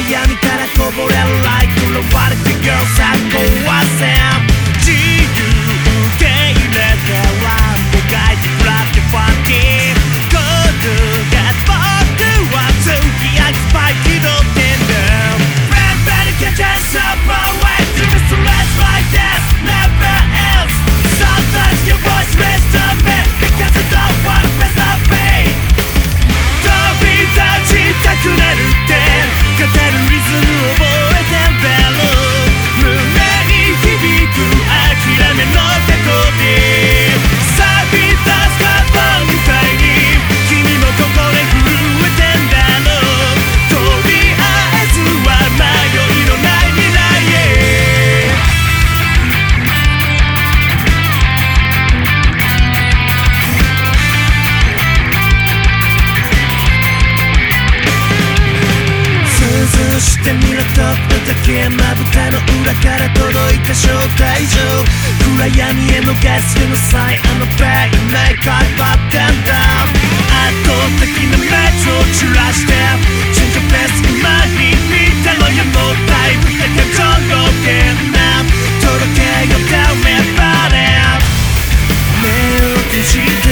闇からこぼれるライトの割れて Girl さ壊せ自由受け入れてはもがいてフラッてファンキー Good get fucked は付き合いスパイ気取ってんだ Bad bad catch us up away to the stress like this never else Sometimes your voice rest of me because I don't want to rest of me 飛び立ちたくなるって勝てるリズム覚えてんだろう胸に響く諦めの手こぎ錆びたスカートみたいに君もここで震えてんだろうとりあえずは迷いのない未来へ想像してみろとだけまぶたの裏から届いた招待状暗闇へのガスの際あのペイメーカーバッテンダウン圧倒的なメトロを散らしてチェンジベース今に見たのよもったいぶってけどのけな届けよダメバレ目を閉じて